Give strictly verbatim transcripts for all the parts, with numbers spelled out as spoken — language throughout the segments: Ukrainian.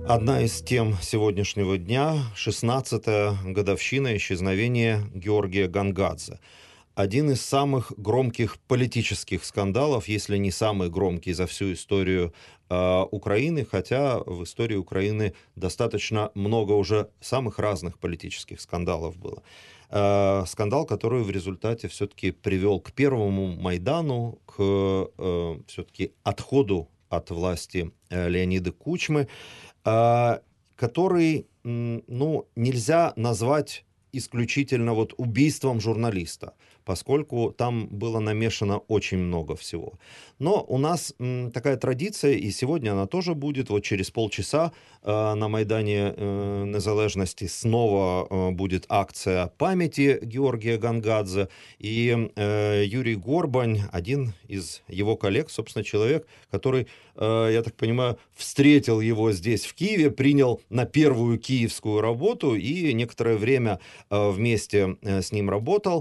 Одна из тем сегодняшнего дня – шестнадцатая годовщина исчезновения Георгия Гонгадзе. Один из самых громких политических скандалов, если не самый громкий за всю историю э, Украины, хотя в истории Украины достаточно много уже самых разных политических скандалов было. Э, скандал, который в результате все-таки привел к первому Майдану, к э, все-таки отходу от власти э, Леонида Кучмы, э, который, ну, нельзя назвать исключительно вот убийством журналиста, поскольку там было намешано очень много всего. Но у нас м, такая традиция, и сегодня она тоже будет. Вот через полчаса э, на Майдане э, Незалежности снова э, будет акция памяти Георгия Гонгадзе. И э, Юрий Горбань, один из его коллег, собственно, человек, который, э, я так понимаю, встретил его здесь, в Киеве, принял на первую киевскую работу и некоторое время э, вместе э, с ним работал.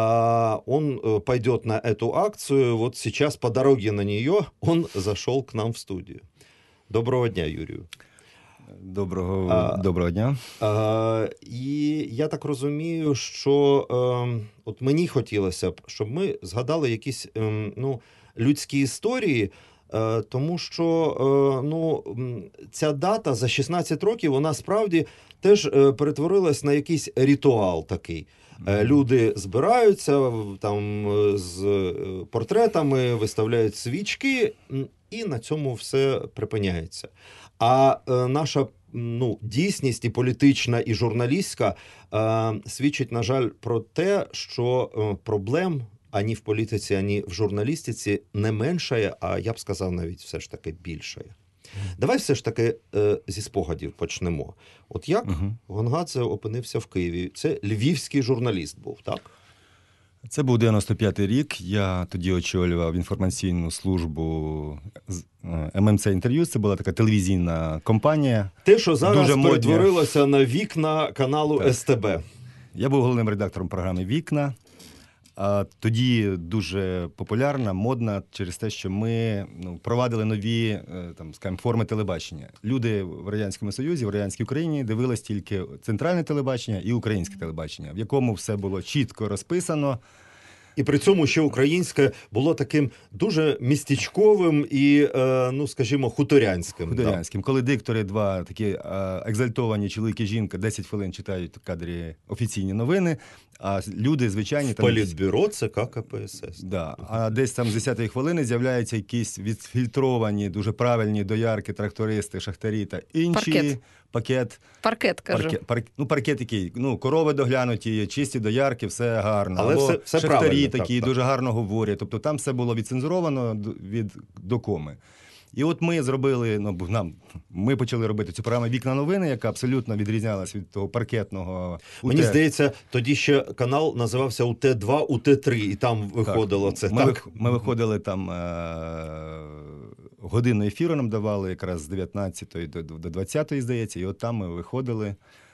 А он пойдет на эту акцию. Вот сейчас по дороге на нее он зашел к нам в студию. Доброго дня, Юрію. Доброго, а, доброго дня. А, і я так розумію, що е, от мені хотілося б, щоб ми згадали якісь е, ну, людські історії, е, тому що е, ну, ця дата за шістнадцять років, вона справді теж е, перетворилась на якийсь ритуал такий. Люди збираються там з портретами, виставляють свічки, і на цьому все припиняється. А е, наша ну, дійсність і політична, і журналістська е, свідчить, на жаль, про те, що е, проблем ані в політиці, ані в журналістиці не меншає, а я б сказав, навіть все ж таки більшає. Давай все ж таки е, зі спогадів почнемо. От як uh-huh. Гонгадзе опинився в Києві? Це львівський журналіст був, так? Це був дев'яносто п'ятий рік. Я тоді очолював інформаційну службу ем ем це інтерв'ю. Це була така телевізійна компанія. Те, що зараз дуже перетворилося на вікна каналу так. ес те бе. Я був головним редактором програми «Вікна». А тоді дуже популярна, модна через те, що ми ну, провадили нові там, скажімо, форми телебачення. Люди в Радянському Союзі, в радянській Україні дивились тільки центральне телебачення і українське телебачення, в якому все було чітко розписано. І при цьому ще українське було таким дуже містечковим і, ну, скажімо, хуторянським. Хуторянським. Да? Коли диктори, два такі екзальтовані чоловік і жінка, десять хвилин читають в кадрі офіційні новини, а люди звичайні... Там... Політбюро, ЦК ка пе ес ес. Да. А десь там з десятої хвилини з'являються якісь відфільтровані, дуже правильні доярки, трактористи, шахтарі та інші... Паркет. Пакет. Паркет, кажу. Паркет, парк, ну, паркет який, ну, корови доглянуті, чисті доярки, все гарно. Але або все, все шахтарі такі, так, дуже так. гарно говорять. Тобто там все було відцензуровано від до коми. І от ми зробили, ну, нам, ми почали робити цю програму «Вікна новини», яка абсолютно відрізнялась від того паркетного УТ. Мені здається, тоді ще канал називався у те два, у те три, і там виходило так. це. Ми, так? ми виходили там, е- годину ефіру нам давали, якраз з дев'ятнадцятої до, до двадцятої, здається, і от там ми виходили.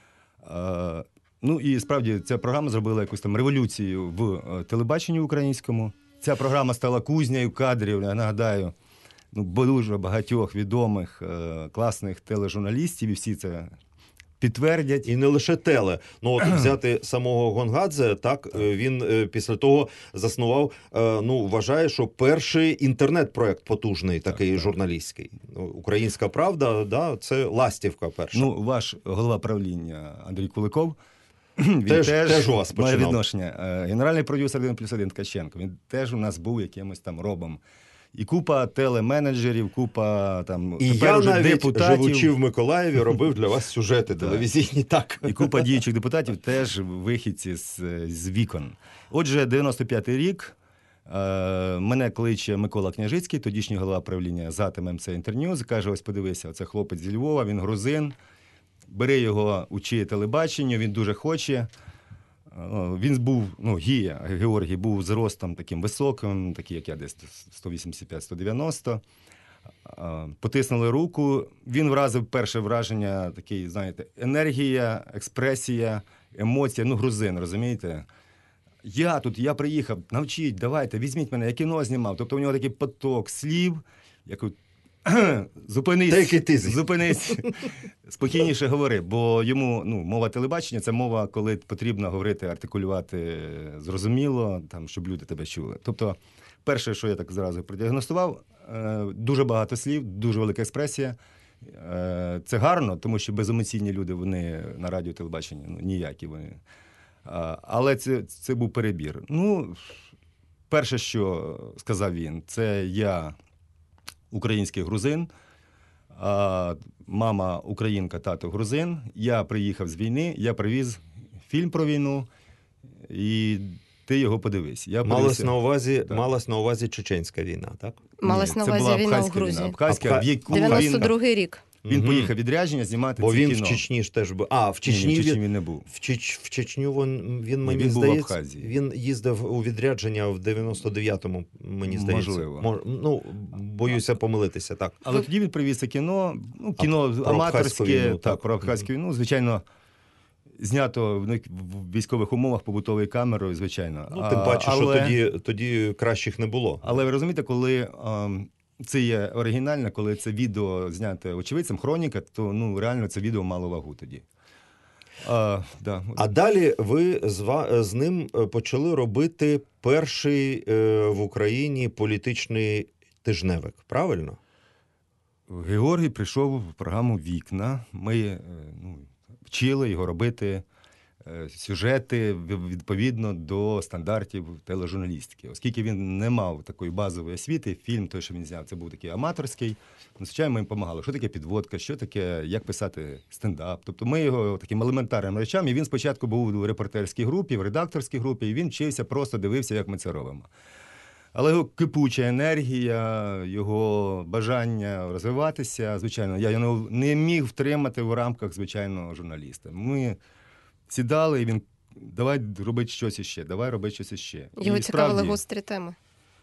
Е- ну і справді ця програма зробила якусь там революцію в телебаченні українському. Ця програма стала кузнею кадрів, я нагадаю, ну, дуже багатьох відомих, е, класних тележурналістів, і всі це підтвердять. І не лише теле. Ну, от взяти самого Гонгадзе, так, він е, після того заснував, е, ну, вважає, що перший інтернет-проект потужний, такий так, журналістський. «Українська правда», да, це ластівка перша. Ну, ваш голова правління Андрій Куликов, він теж, теж, теж у вас починав. Має відношення. Генеральний продюсер один плюс один Ткаченко, він теж у нас був якимось там робом. І купа телеменеджерів, купа там і тепер я вже навіть, депутатів. Живучи в Миколаєві, робив для вас сюжети телевізійні, так. І купа діючих депутатів теж вихідці з, з вікон. Отже, дев'яносто п'ятий рік, е, мене кличе Микола Княжицький, тодішній голова правління ЗАТ ем ем це Інтерньюз, каже, ось подивися, це хлопець зі Львова, він грузин, бери його, учи телебаченню, він дуже хоче. Він був, ну, Гія, Георгій, був зростом таким високим, такий, як я, десь сто вісімдесят п'ять - сто дев'яносто. Потиснули руку. Він вразив перше враження, такий, знаєте, енергія, експресія, емоція, ну, грузин, розумієте? Я тут, я приїхав, навчіть, давайте, візьміть мене, я кіно знімав. Тобто у нього такий поток слів, як Зупинись, Take it easy. зупинись, спокійніше говори, бо йому ну, мова телебачення – це мова, коли потрібно говорити, артикулювати зрозуміло, там, щоб люди тебе чули. Тобто, перше, що я так зразу продіагностував, дуже багато слів, дуже велика експресія. Це гарно, тому що беземоційні люди, вони на радіо, телебаченні, ну, ніякі вони. Але це, це був перебір. Ну, перше, що сказав він, це я український грузин, а мама українка, тато грузин. Я приїхав з війни, я привіз фільм про війну, і ти його подивись. Я Малась подивився... на увазі, Так. малась на увазі чеченська війна, так? Малась на Ні, це увазі була війна в Абхазька Грузії. Абхазька, Абха- в яку дев'яносто він, другий рік. він Мгм. поїхав відрядження знімати Бо це він кіно. в Чечні ж теж був. А, в Ні, ні, Чечні, в Чечні він, він не був. в, Чеч, в Чечню він, він Ні, мені він був в здається, Абхазії. він їздив у відрядження в дев'яносто дев'ятому, мені здається. Можливо. Мож, ну, боюся помилитися, так. Але тоді він привіз це кіно, ну, кіно про Абхазьку аматорське, війну, так, так. про Абхазьку війну, звичайно, знято в, в військових умовах побутовою камерою, звичайно. Ну, тим А, паче, але, що тоді, тоді кращих не було. Але ви розумієте, коли ем, це є оригінально, коли це відео зняте очевидцем, хроніка, то ну, реально це відео мало вагу тоді. А, да. А далі ви з, ва- з ним е, почали робити перший е, в Україні політичний тижневик, правильно? Георгій прийшов в програму «Вікна». Ми е, ну, вчили його робити е, сюжети в- відповідно до стандартів тележурналістики. Оскільки він не мав такої базової освіти, фільм, той, що він зняв, це був такий аматорський. Ну, звичайно, ми їм допомагали. Що таке підводка, що таке, як писати стендап. Тобто ми його таким елементарним речам, і він спочатку був у репортерській групі, в редакторській групі, і він вчився, просто дивився, як ми це робимо. Але його кипуча енергія, його бажання розвиватися, звичайно, я його не міг втримати в рамках звичайного журналіста. Ми сідали, і він, давай робити щось іще, давай робити щось іще. Його І цікавили справді, гострі теми.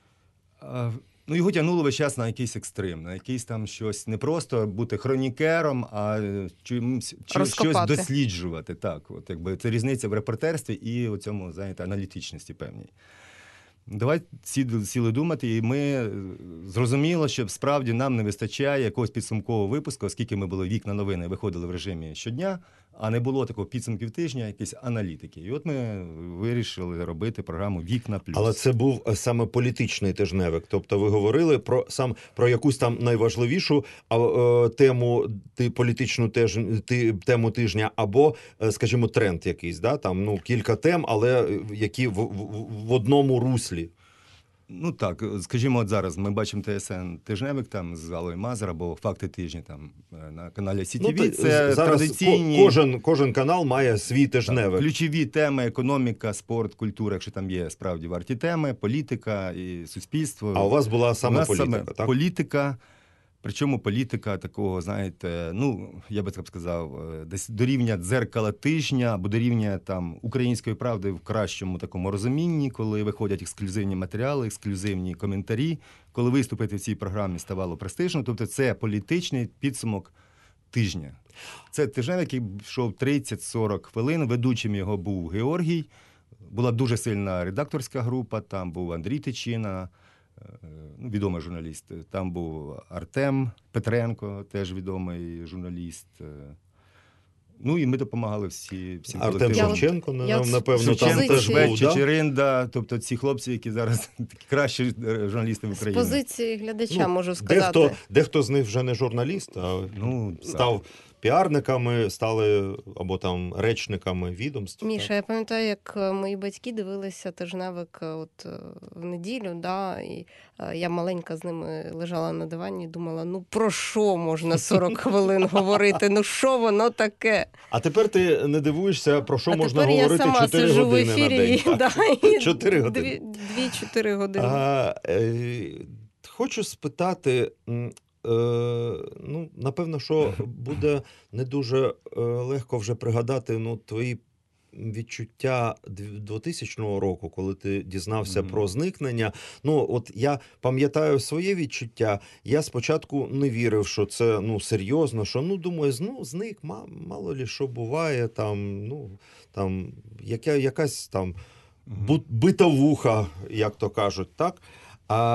а, ну, його тягнуло весь час на якийсь екстрим, на якийсь там щось, не просто бути хронікером, а чимось, чи, щось Розкопати. досліджувати. Так, от, якби, це різниця в репортерстві і у цьому, знаєте, аналітичності певній. Давай сіли, сіли думати, і ми зрозуміло, що справді нам не вистачає якогось підсумкового випуску, оскільки ми були «Вікна новини», виходили в режимі щодня, а не було такого підсумків тижня, якісь аналітики. І от ми вирішили робити програму «Вікна плюс». Але це був е, саме політичний тижневик. Тобто ви говорили про сам про якусь там найважливішу а, е, тему, ти політичну теж ти тему тижня, або, е, скажімо, тренд якийсь, да? Там ну кілька тем, але е, які в, в, в одному руслі. Ну так, скажімо, от зараз ми бачимо ТСН тижневик там з Аллою Мазер або «Факти тижня» там на каналі Сі Ті Ві. Ну, ти- це зараз традиційні... ко- кожен, кожен канал має свій тижневик. Так, ключові теми: економіка, спорт, культура, якщо там є справді варті теми, політика і суспільство. А у вас була саме У нас політика, саме так? політика, причому політика такого, знаєте, ну, я би так сказав, е, десь до рівня дзеркала тижня, або до рівня там української правди в кращому такому розумінні, коли виходять ексклюзивні матеріали, ексклюзивні коментарі, коли виступити в цій програмі ставало престижно. Тобто це політичний підсумок тижня. Це тижневик, який йшов тридцять-сорок хвилин, ведучим його був Георгій, була дуже сильна редакторська група, там був Андрій Тичина, е, ну, відомий журналіст, там був Артем Петренко, теж відомий журналіст. е. Ну і ми допомагали всі, всім Артем колективам. Я- Шевченко, я нам, от напевно, з там позиції- теж Швед, був, да? Чечеринда, тобто ці хлопці, які зараз такі кращі е, журналісти в З Україні. позиції глядача Ну, можу сказати. Дехто, дехто з них вже не журналіст, а Ну, так. став піарниками, стали або там речниками відомств. Міша, так? я пам'ятаю, як е, мої батьки дивилися тижневик е, от, е, в неділю, да, і е, я маленька з ними лежала на дивані і думала, ну про що можна сорок хвилин говорити, ну що воно таке? А тепер ти не дивуєшся, про що а можна тепер я говорити сама чотири сиджу в години на ефірі день. і, так? да, і чотири години. дві- дві-чотири години. А, е, хочу спитати, м, е, ну, напевно, що буде не дуже е, легко вже пригадати ну, твої відчуття двохтисячного року, коли ти дізнався Мгм. про зникнення. Ну, от я пам'ятаю своє відчуття. Я спочатку не вірив, що це ну, серйозно, що ну, думаю, ну, зник, ма- мало лі що буває, там, ну, там, яка, якась там Мгм. бу- битовуха, як то кажуть, так? А,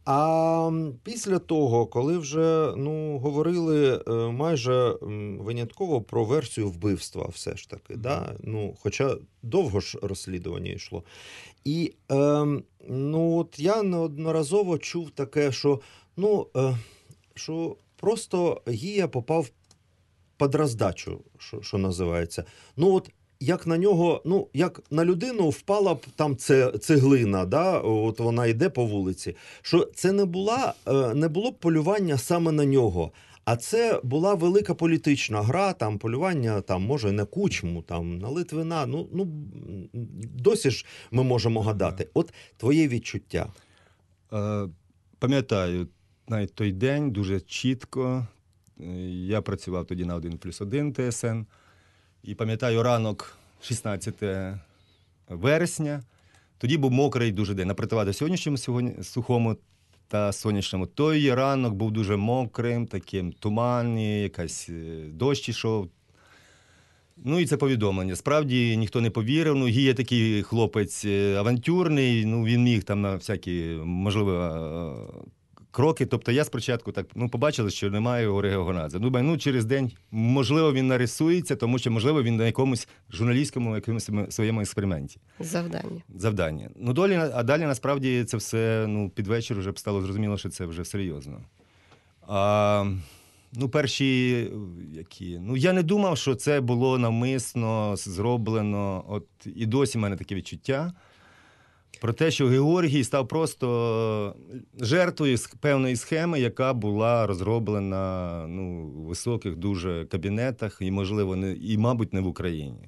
А після того, коли вже ну, говорили е, майже м, винятково про версію вбивства, все ж таки, да? Ну, хоча довго ж розслідування йшло. І е, ну, от я неодноразово чув таке, що, ну, е, що просто Гія попав під роздачу, що, що називається. Ну, от як на нього, ну, як на людину впала б там це, цеглина, да? От вона йде по вулиці, що це не, була, е, не було б полювання саме на нього, а це була велика політична гра, там полювання, там, може, на Кучму, там, на Литвина, ну, ну, досі ж ми можемо гадати. От твоє відчуття. Е, Пам'ятаю навіть той день дуже чітко. Я працював тоді на один плюс один Т С Н. І пам'ятаю ранок шістнадцятого вересня. Тоді був мокрий дуже день. На противагу сьогоднішньому сьогодні, сухому та сонячному. Той ранок був дуже мокрим, таким туманний, якась дощ ішов. Ну і це повідомлення. Справді ніхто не повірив. Ну, Гія такий хлопець авантюрний, ну він міг там на всякі, можливо, кроки. Тобто я спочатку так, ну, побачили, що немає Георгія Гонгадзе. Ну, ну, через день, можливо, він нарисується, тому що, можливо, він на якомусь журналістському якомусь своєму експерименті. Завдання. Завдання. Ну, долі, а далі, насправді, це все, ну, під вечір вже стало зрозуміло, що це вже серйозно. А, ну, перші, які... Ну, я не думав, що це було навмисно зроблено. От і досі в мене таке відчуття. Про те, що Георгій став просто жертвою певної схеми, яка була розроблена, ну, в високих дуже кабінетах і, можливо, не, і, мабуть, не в Україні.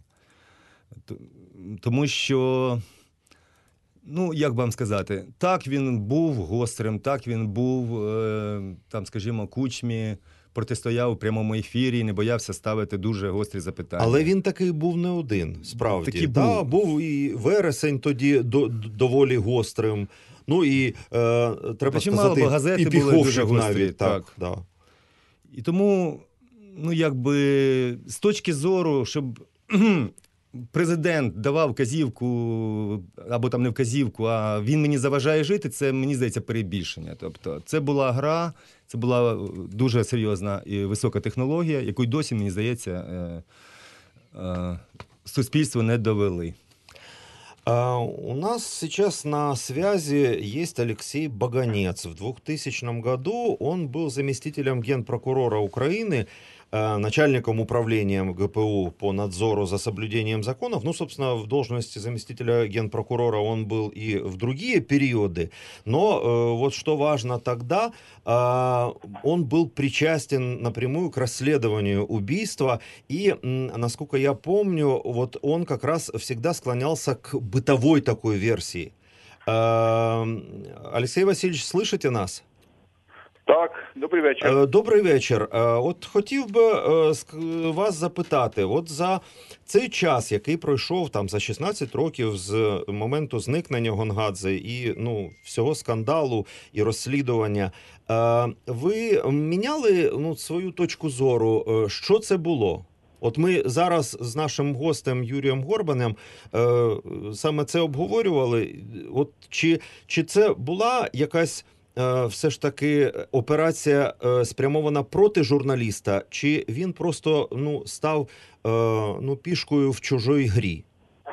Тому що, ну, як вам сказати, так він був гострим, так він був, е, там, скажімо, Кучмі, протистояв у прямому ефірі, не боявся ставити дуже гострі запитання. Але він такий був не один, справді. Такий да, був. був і вересень тоді до, доволі гострим. Ну і е, треба чимало, сказати, газети і були дуже Піховшик гострі, навіть. Так, так. да. І тому, ну, якби, з точки зору, щоб президент давав вказівку, або там не вказівку, а він мені заважає жити, це, мені здається, перебільшення. Тобто, це була гра, це була дуже серйозна і висока технологія, яку й досі, мені здається, е, е, суспільство не довели. А, у нас сейчас на связи есть Алексей Баганец. В двухтысячном году он был заместителем генпрокурора Украины, э, начальником управлением Г П У по надзору за соблюдением законов. Ну, собственно, в должности заместителя генпрокурора он был и в другие периоды. Но э, вот что важно тогда, э, он был причастен напрямую к расследованию убийства. И, м, насколько я помню, вот он как раз всегда склонялся к бытовой такой версии. Э, Алексей Васильевич, слышите нас? Так, добрий вечір. Е, Добрий вечір. Е, От хотів би е, ск- вас запитати, от за цей час, який пройшов там за шістнадцять років з моменту зникнення Гонгадзе і ну всього скандалу і розслідування, е, ви міняли ну свою точку зору? Е, Що це було? От ми зараз з нашим гостем Юрієм Горбанем е, саме це обговорювали. От чи, чи це була якась е, все ж таки операція е, спрямована проти журналіста, чи він просто ну став е, ну пішкою в чужій грі?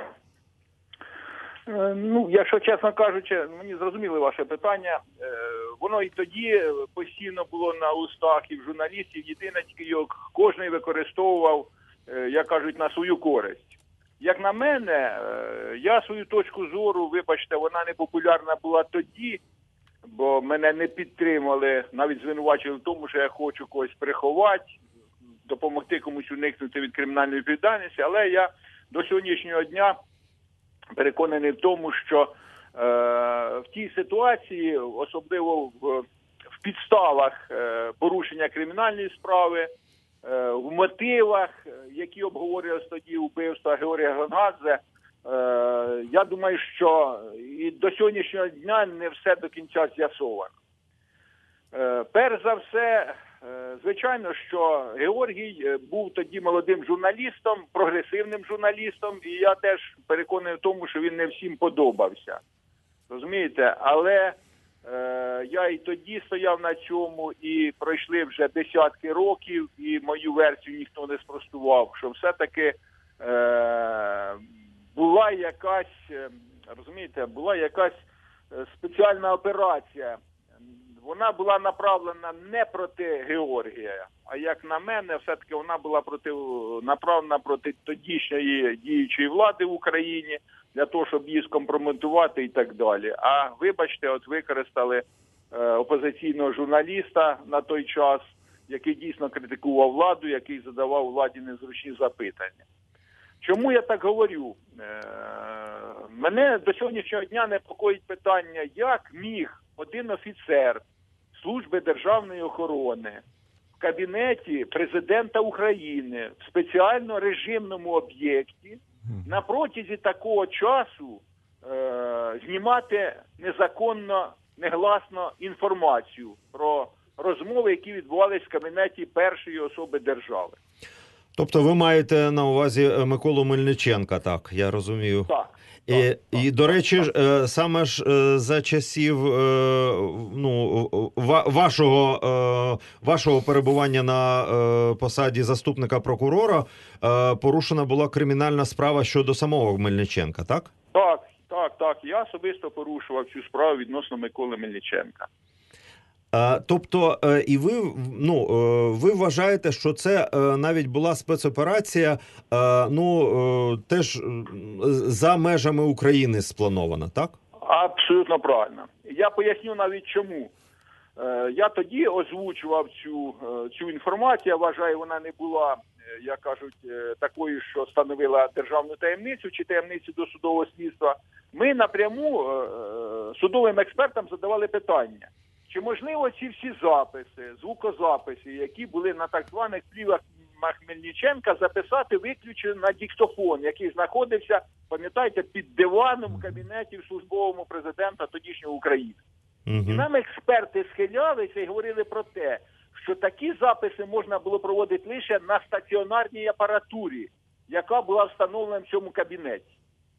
Е, Ну, якщо чесно кажучи, мені зрозуміли ваше питання. Е, Воно і тоді постійно було на устах і в журналістів. Єдине, тільки його кожен використовував, е, як кажуть, на свою користь. Як на мене, е, я свою точку зору, вибачте, вона не популярна була тоді, бо мене не підтримали, навіть звинувачили в тому, що я хочу когось приховати, допомогти комусь уникнути від кримінальної відповідальності, але я до сьогоднішнього дня переконаний в тому, що е, в тій ситуації, особливо в, в підставах е, порушення кримінальної справи, е, в мотивах, які обговорювалися тоді вбивства Георгія Гонгадзе, е, я думаю, що і до сьогоднішнього дня не все до кінця з'ясовано. Е, перш за все, звичайно, що Георгій був тоді молодим журналістом, прогресивним журналістом, і я теж переконаний в тому, що він не всім подобався. Розумієте? Але Е, я і тоді стояв на цьому, і пройшли вже десятки років, і мою версію ніхто не спростував, що все-таки е, була якась, розумієте, була якась спеціальна операція. Вона була направлена не проти Георгія, а як на мене, все-таки вона була проти, направлена проти тодішньої діючої влади в Україні, для того, щоб її скомпрометувати і так далі. А вибачте, от використали е, опозиційного журналіста на той час, який дійсно критикував владу, який задавав владі незручні запитання. Чому я так говорю? Е, мене до сьогоднішнього дня непокоїть питання, як міг один офіцер Служби державної охорони в кабінеті президента України в спеціально режимному об'єкті на протязі такого часу е, знімати незаконно, негласно інформацію про розмови, які відбувалися в кабінеті першої особи держави. Тобто ви маєте на увазі Миколу Мельниченка, так, я розумію. Так. І, так, і так, до речі, так. ж, саме ж за часів ну, вашого, вашого перебування на посаді заступника прокурора порушена була кримінальна справа щодо самого Мельниченка, так? Так, так, так. Я особисто порушував цю справу відносно Миколи Мельниченка. Тобто, і ви, ну, ви вважаєте, що це навіть була спецоперація, ну, теж за межами України спланована, так? Абсолютно правильно. Я поясню навіть чому. Я тоді озвучував цю, цю інформацію, я вважаю, вона не була, як кажуть, такою, що становила державну таємницю чи таємницю досудового слідства. Ми напряму судовим експертам задавали питання. Чи можливо ці всі записи, звукозаписи, які були на так званих плівах Мельниченка, записати виключно на диктофон, який знаходився, пам'ятаєте, під диваном в кабінеті в службовому президента тодішнього України. Угу. І нам експерти схилялися і говорили про те, що такі записи можна було проводити лише на стаціонарній апаратурі, яка була встановлена в цьому кабінеті.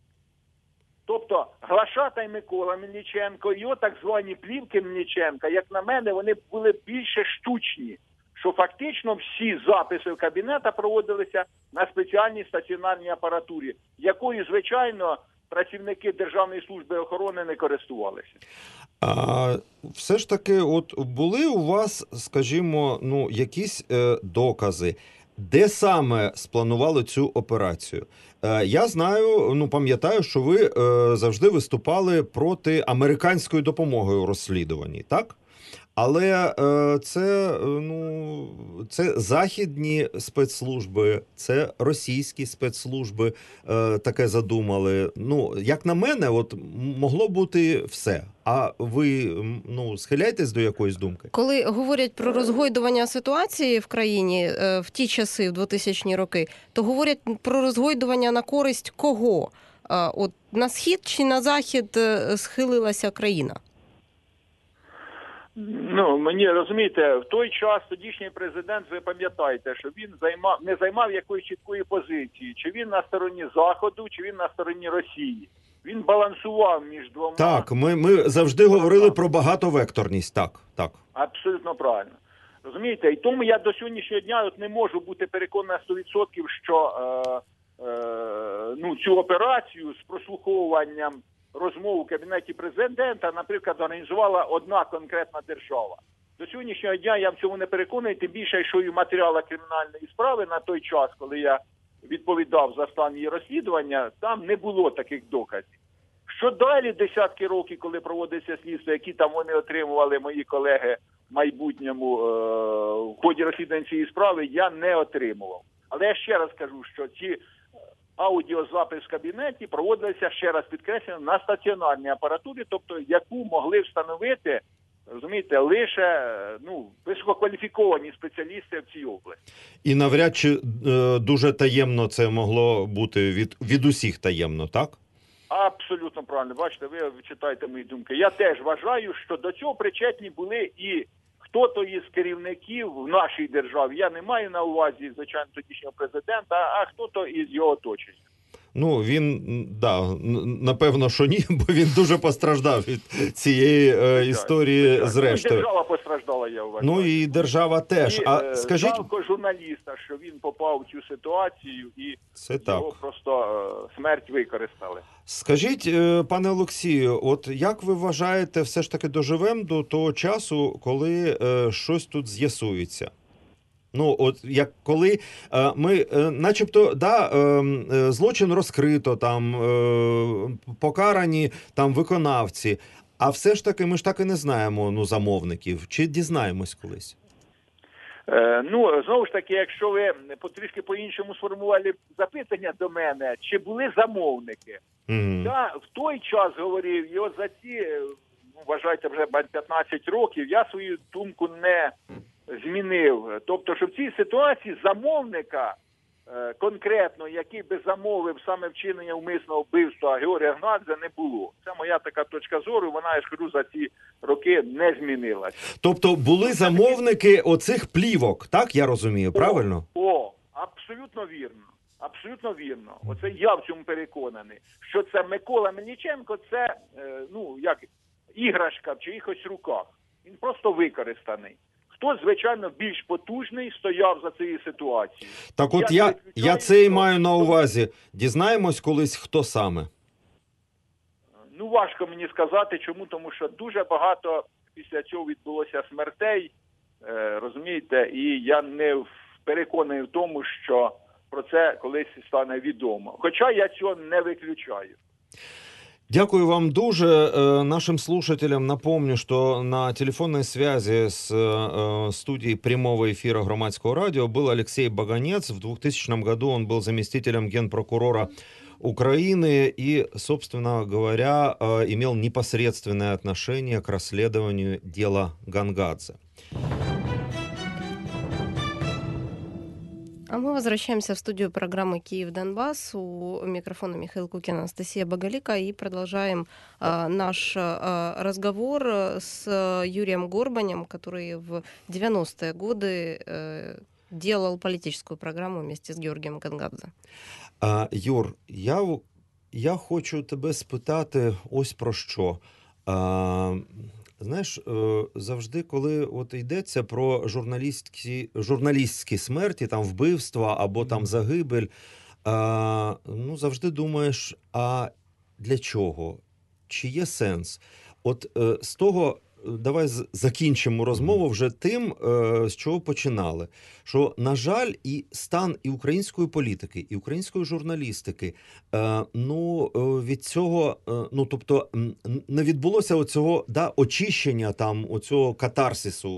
Тобто Глашатай Микола Мельниченко, його так звані плівки Мельниченка, як на мене, вони були більше штучні, що фактично всі записи в кабінета проводилися на спеціальній стаціонарній апаратурі, якою, звичайно, працівники Державної служби охорони не користувалися. А все ж таки, от були у вас, скажімо, ну, якісь е, докази, де саме спланували цю операцію? Е, я знаю, ну, пам'ятаю, що ви е, завжди виступали проти американської допомоги у розслідуванні, так? Але е, це, ну, це західні спецслужби, це російські спецслужби е, таке задумали. Ну, як на мене, от могло бути все. А ви, ну, схиляєтесь до якоїсь думки? Коли говорять про розгойдування ситуації в країні е, в ті часи, в двотисячні роки, то говорять про розгойдування на користь кого? Е, от на схід чи на захід е, схилилася країна? Ну, мені, розумієте, в той час тодішній президент, ви пам'ятаєте, що він займав, не займав якоїсь чіткої позиції, чи він на стороні Заходу, чи він на стороні Росії. Він балансував між двома. Так, ми, ми завжди говорили про багатовекторність, так, так. Абсолютно правильно. Розумієте, і тому я до сьогоднішнього дня от не можу бути переконаний на сто відсотків, що е, е, ну, цю операцію з прослуховуванням розмов у кабінеті президента, наприклад, організувала одна конкретна держава. До сьогоднішнього дня я в цьому не переконаний, тим більше, що і в матеріалах кримінальної справи на той час, коли я відповідав за стан її розслідування, там не було таких доказів. Що далі десятки років, коли проводиться слідство, які там вони отримували мої колеги в майбутньому е- в ході розслідування цієї справи, я не отримував. Але я ще раз кажу, що ці аудіозапис в кабінеті проводилися, ще раз підкреслюю, на стаціонарній апаратурі, тобто яку могли встановити, розумієте, лише ну, висококваліфіковані спеціалісти в цій області. І навряд чи е, дуже таємно це могло бути від, від усіх таємно, так? Абсолютно правильно. Бачите, ви читаєте мої думки. Я теж вважаю, що до цього причетні були і хто-то із керівників в нашій державі. Я не маю на увазі, звичайно, тодішнього президента, а хто-то із його оточення. Ну, він, да, н- напевно, що ні, бо він дуже постраждав від цієї е, історії Звичайно. зрештою. Ну, держава постраждала, я вважаю. Ну і держава теж. І, А е, скажіть, жалко журналіста, що він попав в цю ситуацію і це так. його просто е, смерть використали. Скажіть, е, пане Олексію, от як ви вважаєте, все ж таки доживемо до того часу, коли е, щось тут з'ясується? Ну, от як коли е, ми, е, начебто, да, е, е, злочин розкрито, там е, покарані там виконавці, а все ж таки ми ж так і не знаємо, ну, замовників. Чи дізнаємось колись? Е, ну, знову ж таки, якщо ви потрішки по-іншому сформували запитання до мене, чи були замовники? Угу. Я в той час говорив, і от за ці, ну, вважайте, вже п'ятнадцять років, я свою думку не змінив. Тобто, що в цій ситуації замовника е, конкретно, який би замовив саме вчинення умисного вбивства Георгія Гангадзе, не було. Це моя така точка зору, вона, я ж кажу, за ці роки не змінилась. Тобто були замовники оцих плівок, так я розумію, правильно? О, о, абсолютно вірно. Абсолютно вірно. Оце я в цьому переконаний. Що це Микола Мельниченко, це, е, ну, як іграшка в чиїхось руках. Він просто використаний. Хто, звичайно, більш потужний стояв за цією ситуацією. Так от Я я, не виключаю, я це і що- маю на увазі. Дізнаємось колись, хто саме. Ну, важко мені сказати, чому, тому що дуже багато після цього відбулося смертей, е, розумієте, і я не переконаний в тому, що про це колись стане відомо. Хоча я цього не виключаю. Дякую вам дуже. Э, Нашим слушателям напомню, что на телефонной связи с э, студией прямого эфира Громадского радио был Алексей Баганец. В двухтысячном году он был заместителем генпрокурора Украины и, собственно говоря, э, имел непосредственное отношение к расследованию дела Гангадзе. А мы возвращаемся в студию программы «Киев-Донбасс». У микрофона Михаил Кукин, Анастасия Боголика. И продолжаем а, наш а, разговор с Юрием Горбанем, который в девяностые годы а, делал политическую программу вместе с Георгием Гангадзе. А, Юр, я, я хочу тебе спитати ось про що. А, Знаєш, завжди, коли от йдеться про журналістські, журналістські смерті, там вбивства або там загибель, а, ну, завжди думаєш, а для чого? Чи є сенс? От з того, давай закінчимо розмову вже тим, з чого починали. Що, на жаль, і стан і української політики, і української журналістики, ну, від цього, ну, тобто, не відбулося оцього, да, очищення, там, оцього катарсису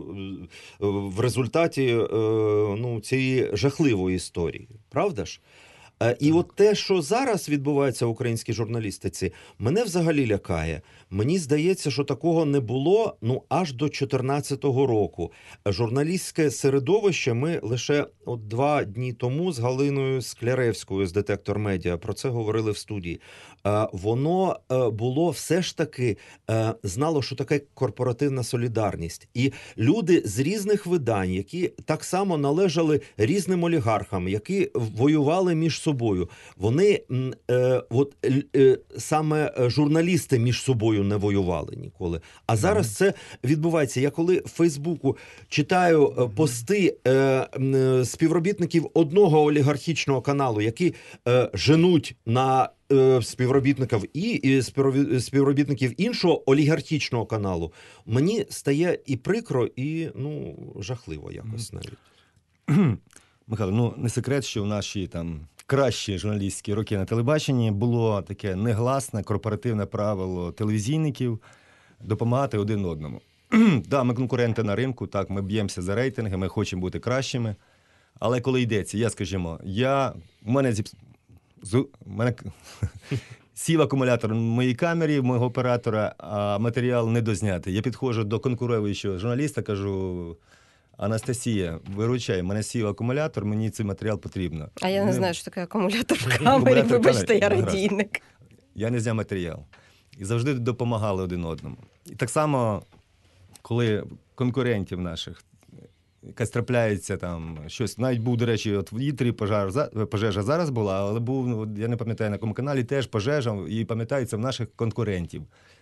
в результаті, ну, цієї жахливої історії. Правда ж? І от те, що зараз відбувається в українській журналістиці, мене взагалі лякає. Мені здається, що такого не було, ну, аж до чотирнадцятого року. Журналістське середовище ми лише от два дні тому з Галиною Скляревською з «Детектор Медіа» про це говорили в студії. Воно було все ж таки, знало, що таке корпоративна солідарність. І люди з різних видань, які так само належали різним олігархам, які воювали між собою, вони, е, от, е, саме журналісти між собою не воювали ніколи. А зараз mm-hmm. це відбувається. Я коли в Фейсбуку читаю mm-hmm. пости е, е, співробітників одного олігархічного каналу, які е, женуть на е, співробітників і, і співробітників іншого олігархічного каналу, мені стає і прикро, і, ну, жахливо якось mm-hmm. навіть. Михайло, ну не секрет, що в наші там кращі журналістські роки на телебаченні було таке негласне корпоративне правило телевізійників допомагати один одному. Да, ми конкуренти на ринку, так, ми б'ємося за рейтинги, ми хочемо бути кращими, але коли йдеться, я, скажімо, я, у мене, з, у мене сів акумулятор в моїй камері, мого оператора, а матеріал не дознятий. Я підходжу до конкуруючого журналіста, кажу: Анастасія, виручай, мене сів акумулятор, мені цей матеріал потрібно. А я не, не... знаю, що таке акумулятор в камері, вибачте, я радійник. Я не зняв матеріал. І завжди допомагали один одному. І так само, коли конкурентів наших якась трапляється там щось. Навіть був, до речі, от в Дніпрі пожар, за- пожежа зараз була, але був, ну, от я не пам'ятаю, на якому каналі теж пожежа, і пам'ятається в наших конкурентів.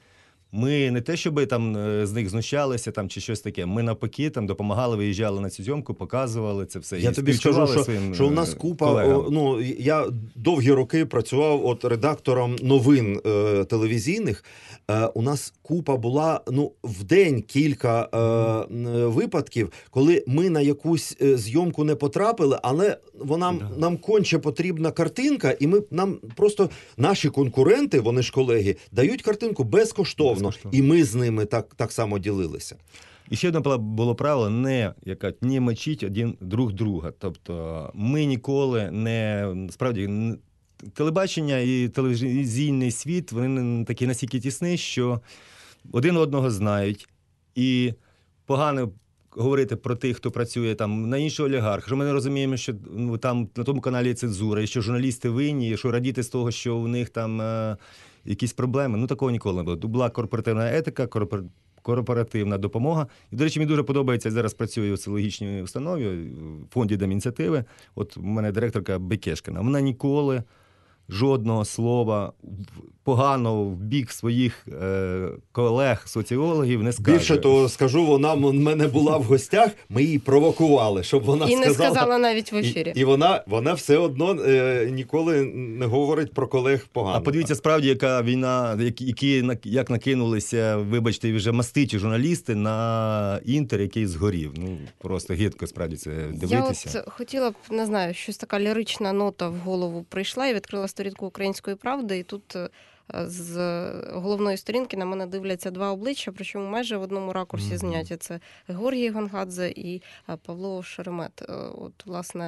Ми не те, щоб там е, з них знущалися там, чи щось таке, ми навпаки там допомагали, виїжджали на цю зйомку, показували це все. Я і тобі скажу, співчували що, своїм, що у е, нас купа. колегам. О, ну, я довгі роки працював от редактором новин е, телевізійних. Е, у нас купа була ну, в день кілька е, м, випадків, коли ми на якусь е, зйомку не потрапили, але вона, Да. нам конче потрібна картинка, і ми, нам просто наші конкуренти, вони ж колеги, дають картинку безкоштовно, Безкоштовно. і ми з ними так, так само ділилися. І ще одне було- було правило не яка не мочіть один друг друга. Тобто ми ніколи не справді н- телебачення і телевізійний світ вони такі настільки тісні, що один одного знають, і погано говорити про тих, хто працює там на іншого олігарха. Що ми не розуміємо, що ну, там на тому каналі є цензура, і що журналісти винні, і що радіти з того, що у них там е, якісь проблеми. Ну такого ніколи не було. Тут була корпоративна етика, корпор- корпоративна допомога. І, до речі, мені дуже подобається, я зараз працюю у соціологічній установі, в фонді Демініціативи. От у мене директорка Бекешкина. Вона ніколи жодного слова в- поганого в бік своїх е, колег, соціологів не скаже. Більше того, скажу, вона в мене була в гостях, ми її провокували, щоб вона І не сказала. сказала навіть в ефірі. І, і вона, вона все одно е, ніколи не говорить про колег погано. А подивіться, справді, яка війна, які, які на- як накинулися, вибачте, вже мастичі журналісти на Інтер, який згорів. Ну, просто гидко, справді, це дивитися. Я от хотіла б, не знаю, щось така лірична нота в голову прийшла і відкрила сторінку «Української правди», і тут е, з головної сторінки на мене дивляться два обличчя, причому майже в одному ракурсі Мгм. зняті. Це Георгій Гонгадзе і е, Павло Шеремет. Е, От, власне,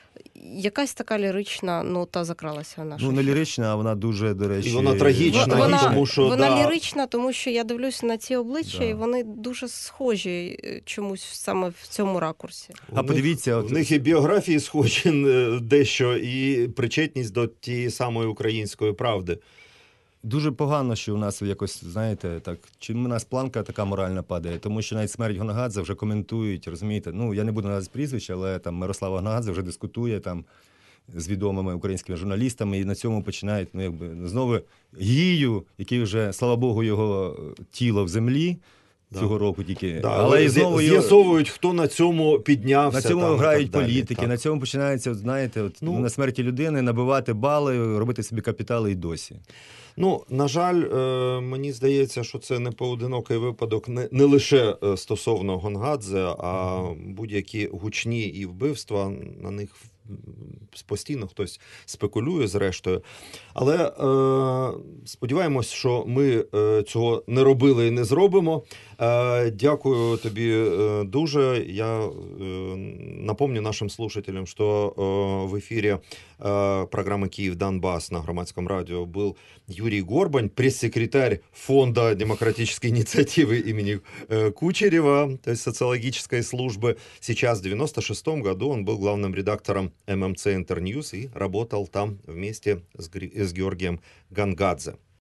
якась така лірична нота закралася в нашу. Ну, не лірична, а вона дуже, до речі... І вона трагічна, Вона- вона- тому що Вона да, лірична, тому що я дивлюся на ці обличчя, Да. і вони дуже схожі е, чомусь саме в цьому ракурсі. у А них- подивіться, от- у них і біографії схожі е, дещо, і причетність до тієї самої української правди. Дуже погано, що у нас якось, знаєте, так, чи у нас планка така моральна падає, тому що навіть смерть Гонгадзе вже коментують, розумієте, ну, я не буду називати прізвищ, але там Мирослава Гонгадзе вже дискутує там з відомими українськими журналістами, і на цьому починають, ну, якби, знову Гію, який вже, слава Богу, його тіло в землі Да. цього року тільки, Да, але і з'я- знову його... з'ясовують, хто на цьому піднявся. На цьому там, і грають так далі. політики, Так. на цьому починається, от, знаєте, от, Ну, на смерті людини набивати бали, робити собі капітали і досі. Ну, на жаль, е, мені здається, що це не поодинокий випадок не, не лише е, стосовно Гонгадзе, а будь-які гучні і вбивства, на них м, постійно хтось спекулює зрештою. Але е, сподіваємось, що ми е, цього не робили і не зробимо. Е, дякую тобі е, дуже. Я е, напомню нашим слушателям, что э, в эфире э, программы «Киев-Донбасс» на Громадском радио был Юрий Горбань, пресс-секретарь Фонда демократической инициативы имени э, Кучерева, то есть социологической службы. Сейчас, в девяносто шестом году, он был главным редактором эм эм цэ Интерньюз и работал там вместе с, Гри- с Георгием Гонгадзе.